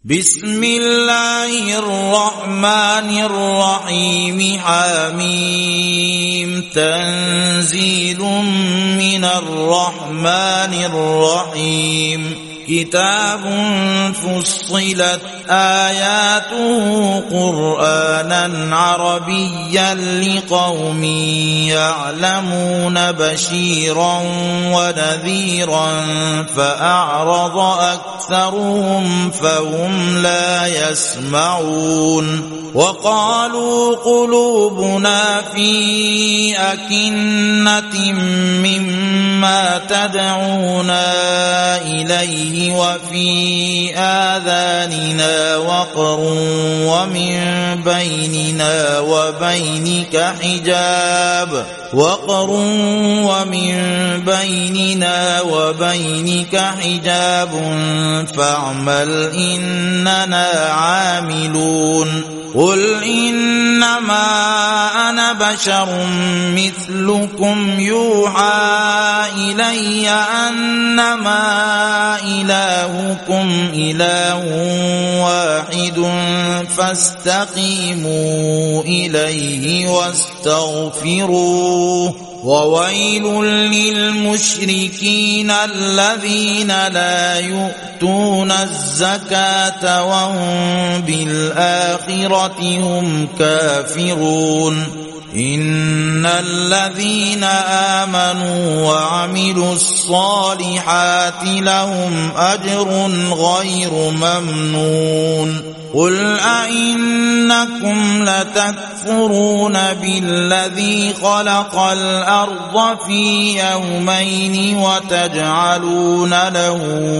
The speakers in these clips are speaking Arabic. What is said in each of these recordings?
بسم الله الرحمن الرحيم حميم تنزيل من الرحمن الرحيم كتاب فصلت آياته قرآنا عربيا لقوم يعلمون بشيرا ونذيرا فأعرض أكثرهم فهم لا يسمعون وقالوا قلوبنا في أكنة مما تدعونا إليه وفي آذاننا وقر ومن بيننا وبينك حجاب فاعمل إننا عاملون قل إنما أنا بشر مثلكم يوحى إلي أنما إلهكم إله واحد فاستقيموا إليه واستغفروه وويل للمشركين الذين لا يؤتون الزكاة وهم بالآخرة هم كافرون إن الذين آمنوا وعملوا الصالحات لهم أجر غير ممنون قل أئنكم لتكفرون بالذي خلق الأرض في يومين وتجعلون له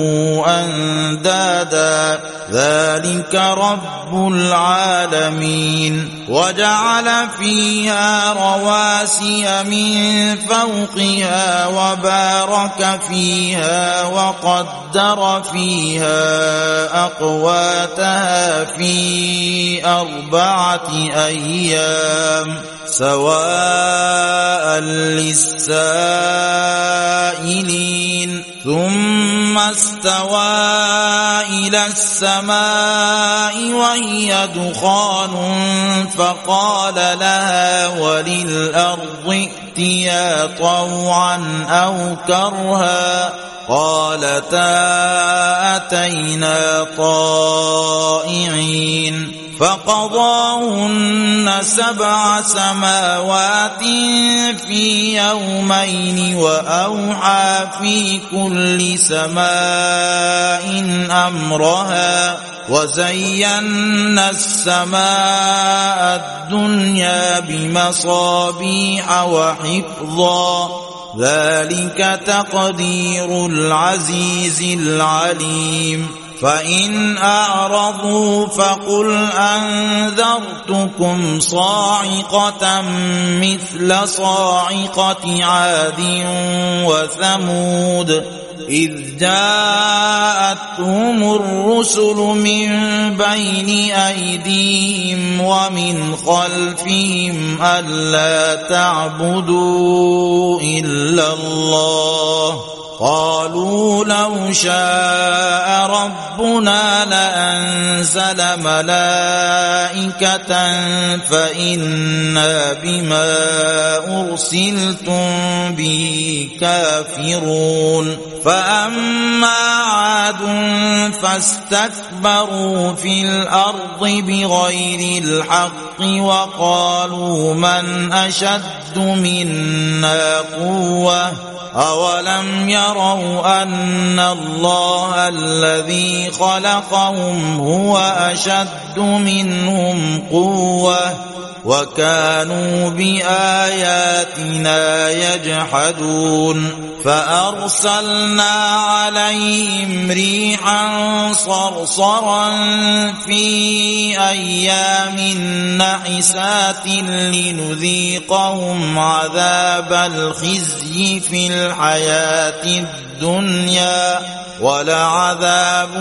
أندادا ذلك رب العالمين وجعل فيها رواسي من فوقها وبارك فيها وقدر فيها أقواتها في 4 أيام سواء للسائلين ثم استوى إلى السماء وهي دخان فقال لها وللأرض ائتيا طوعا أو كرها قالتا أتينا طائعين فقضاهن 7 سماوات في يومين وأوحى في كل سماء أمرها وزينا السماء الدنيا بمصابيح وحفظا ذلك تقدير العزيز العليم فإن أعرضوا فقل أنذرتكم صاعقة مثل صاعقة عاد وثمود إذ جاءتهم الرسل من بين أيديهم ومن خلفهم ألا تعبدوا إلا الله قالوا لو شاء ربنا لأنزل ملائكة فإنا بما أرسلتم به كافرون فأما عاد فاستكبروا في الأرض بغير الحق وقالوا من أشد منا قوة أولم يروا أن الله الذي خلقهم هو أشد منهم قوة وكانوا بآياتنا يجحدون فأرسلنا عليهم ريحا صرصرا في أيام نحسات لنذيقهم عذاب الخزي في الحياة الدنيا ولعذاب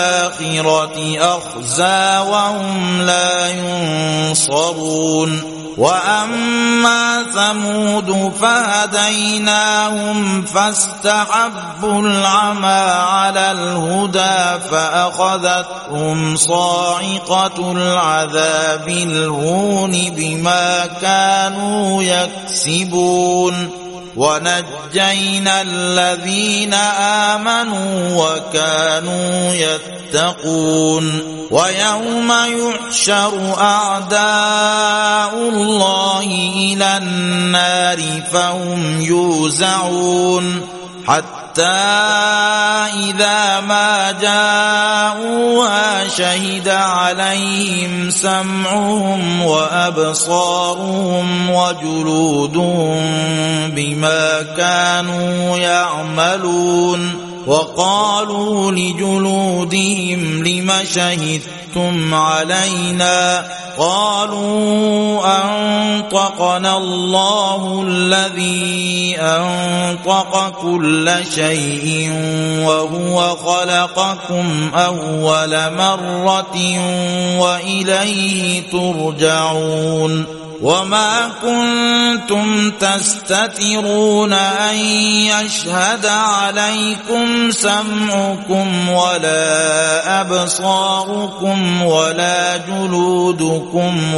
الآخرة أخزى وهم لا ينصرون وأما ثمود فهديناهم فاستحبوا العمى على الهدى فأخذتهم صاعقة العذاب الهون بما كانوا يكسبون ونجينا الذين آمنوا وكانوا يتقون ويوم يحشر أعداء الله إلى النار فهم يوزعون حتى إذا ما جاءوها شهد عليهم سمعهم وأبصارهم وجلودهم بما كانوا يعملون وقالوا لجلودهم لم شهدتم علينا قالوا أنطقنا الله الذي أنطق كل شيء وهو خلقكم أول مرة وإليه ترجعون وما كنتم تستترون أن يشهد عليكم سمعكم ولا أبصاركم ولا جلودكم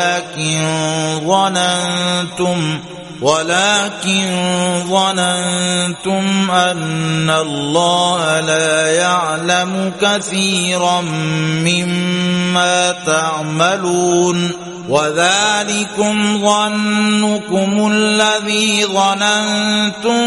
ولكن ظننتم أن الله لا يعلم كثيرا مما تعملون وذلكم ظنكم الذي ظننتم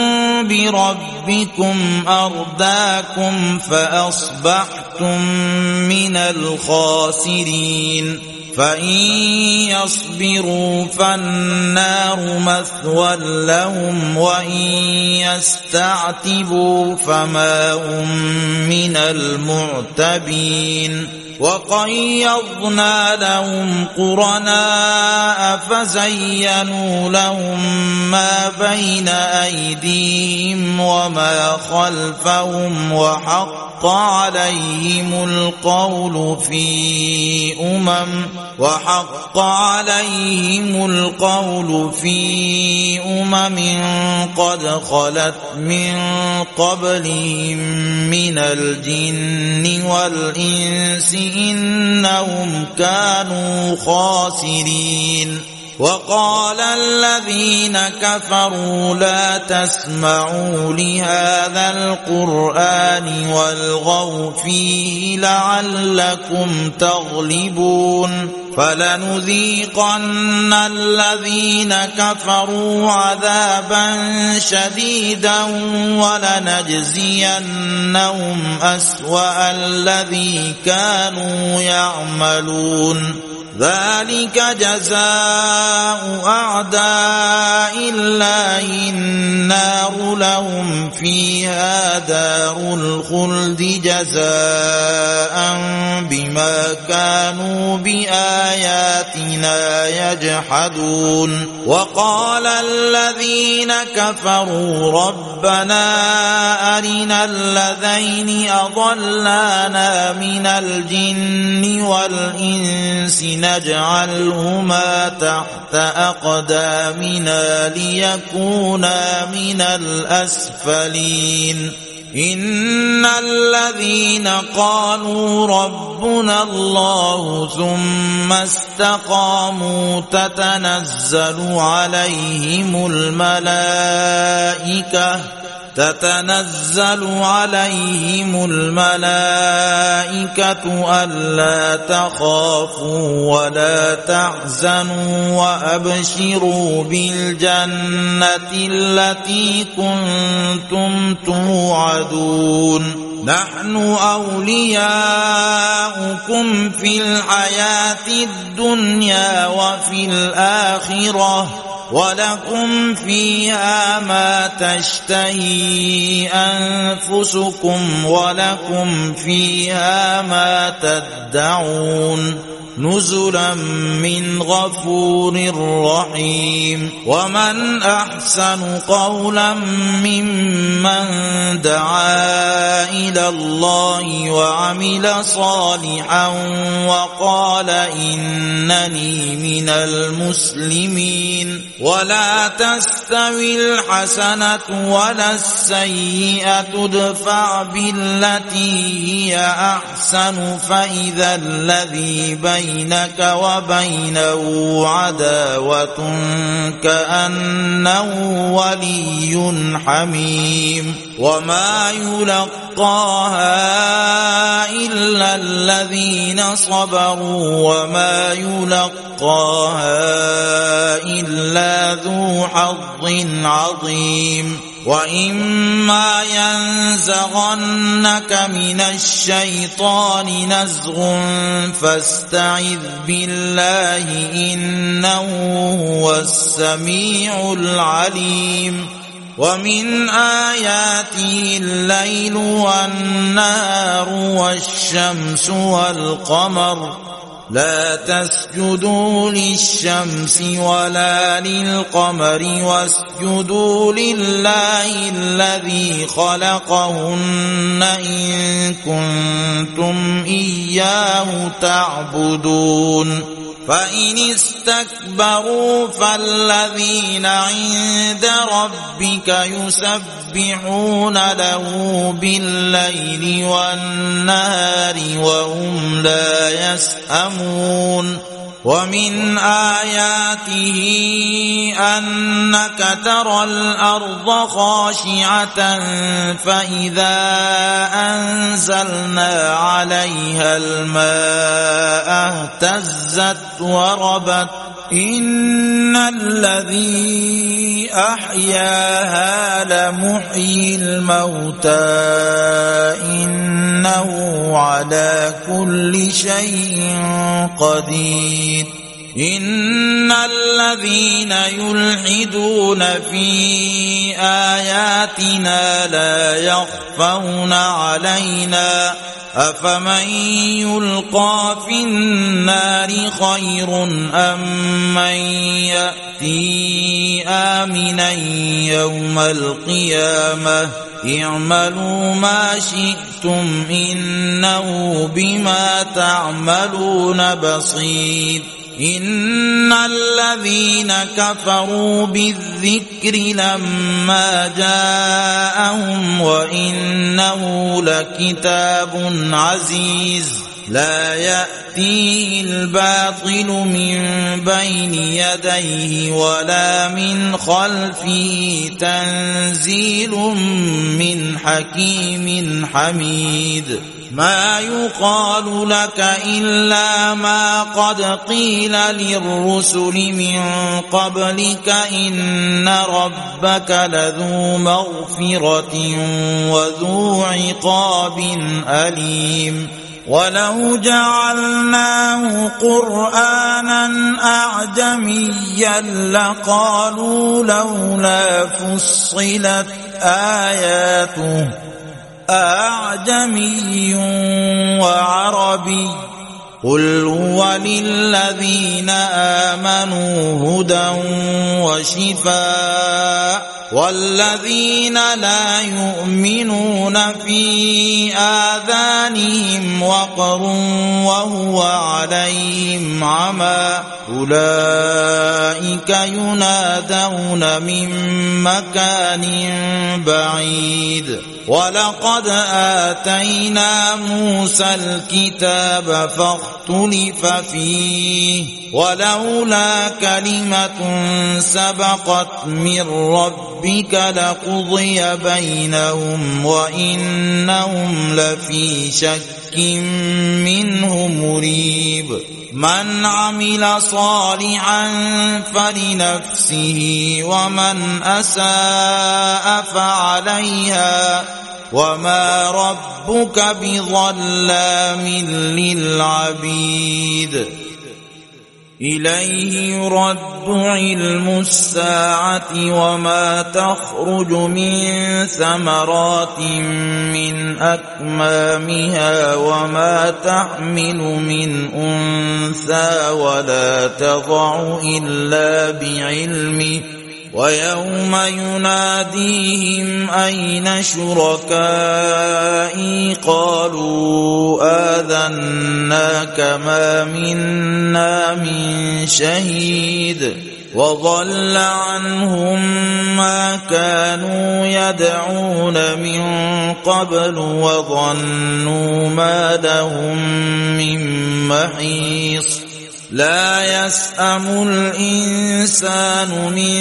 بربكم أرداكم فأصبحتم من الخاسرين فإن يصبروا فالنار مثوى لهم وإن يستعتبوا فما هم من المعتبين وقيضنا لهم قرناء فزينوا لهم ما بين أيديهم وما خلفهم وحق عليهم القول في أمم قد خلت من قبلهم من الجن والإنس إنهم كانوا خاسرين وقال الذين كفروا لا تسمعوا لهذا القرآن والغوا فيه لعلكم تغلبون فلنذيقن الذين كفروا عذابا شديدا ولنجزينهم أسوأ الذي كانوا يعملون ذلك جزاء أعداء الله النار لهم فيها دار الخلد جزاء بما كانوا بآياتنا يجحدون وقال الذين كفروا ربنا أرنا الذين أضلانا من الجن والإنس نجعلهما تحت أقدامنا ليكونا من الأسفلين إن الذين قالوا ربنا الله ثم استقاموا تتنزل عليهم الملائكة ألا تخافوا ولا تحزنوا وأبشروا بالجنة التي كنتم توعدون نحن أولياؤكم في الحياة الدنيا وفي الآخرة ولكم فيها ما تشتهي أنفسكم ولكم فيها ما تدعون نزلا من غفور رحيم ومن أحسن قولا ممن دعا إلى الله وعمل صالحا وقال إنني من المسلمين ولا تستوي الحسنة ولا السيئة ادفع بالتي هي أحسن فإذا الذي بينك وبينه عداوة كأنه ولي حميم وما يلقاها إلا الذين صبروا وما يلقاها إلا ذو حظ عظيم وإما ينزغنك من الشيطان نزغ فاستعذ بالله إنه هو السميع العليم ومن آياته الليل والنهار والشمس والقمر لا تسجدوا للشمس ولا للقمر واسجدوا لله الذي خلقهن إن كنتم إياه تعبدون فإن استكبروا فالذين عند ربك يسبحون له بالليل والنهار وهم لا يسأمون ومن آياته أنك ترى الأرض خاشعة فإذا أنزلنا عليها الماء اهتزت وربت إن الذي أحياها لمحيي الموتى إنه على كل شيء قدير إن الذين يلحدون في آياتنا لا يخفون علينا أفمن يلقى في النار خير أم من يأتي آمنا يوم القيامة اعملوا ما شئتم إنه بما تعملون بصير إن الذين كفروا بالذكر لما جاءهم وإنه لكتاب عزيز لا يأتيه الباطل من بين يديه ولا من خلفه تنزيل من حكيم حميد ما يقال لك إلا ما قد قيل للرسل من قبلك إن ربك لذو مغفرة وذو عقاب أليم ولو جعلناه قرآنا أعجميا لقالوا لولا فصلت آياته أعجمي وعربي قل هو للذين آمنوا هدى وشفاء والذين لا يؤمنون في آذانهم وقر وهو عليهم عمى أولئك ينادون من مكان بعيد ولقد آتينا موسى الكتاب فاختلف فيه ولولا كلمة سبقت من ربك لقضي بينهم وإنهم لفي شك منه مريب من عمل صالحا فلنفسه ومن أساء فعليها وما ربك بظلام للعبيد إليه يرد علم الساعة وما تخرج من ثمرات من أكمامها وما تحمل من أنثى ولا تضع إلا بعلمه ويوم يناديهم أين شركائي قالوا آذناك ما منا من شهيد وضل عنهم ما كانوا يدعون من قبل وظنوا ما لهم من محيص لا يسأم الإنسان من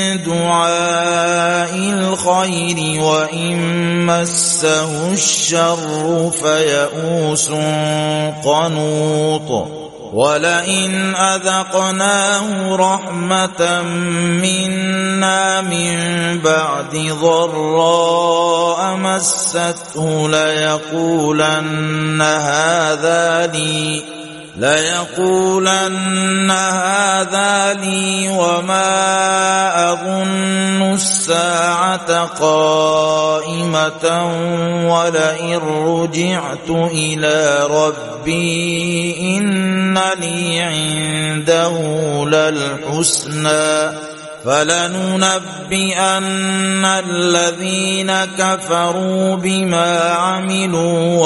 دعاء الخير وإن مسه الشر فيئوس قنوط ولئن أذقناه رحمة منا من بعد ضراء مسته ليقولن هذا لي وما أظن الساعة قائمة ولئن رجعت إلى ربي إن لي عنده للحسنى فلننبئن الذين كفروا بما عملوا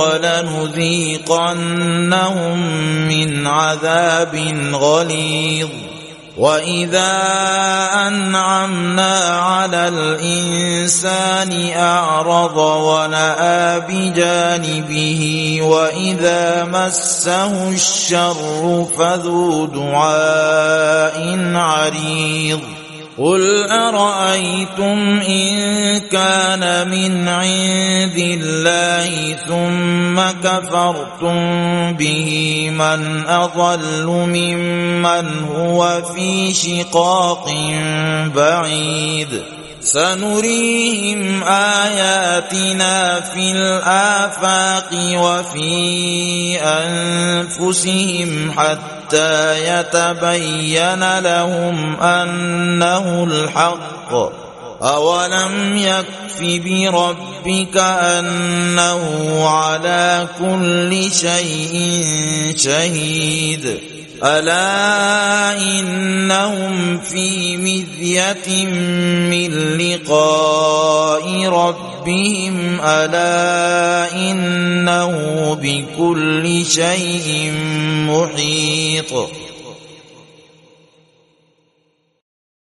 ولنذيقنهم من عذاب غليظ وإذا أنعمنا على الإنسان أعرض ونأى بجانبه وإذا مسه الشر فذو دعاء عريض قل أرأيتم إن كان من عند الله ثم كفرتم به من أضل ممن هو في شقاق بعيد سنريهم آياتنا في الآفاق وفي أنفسهم حتى يتبين لهم أنه الحق أولم يكف بربك أنه على كل شيء شهيد ألا إنهم في مذية من لقاء ربهم ألا إنه بكل شيء محيط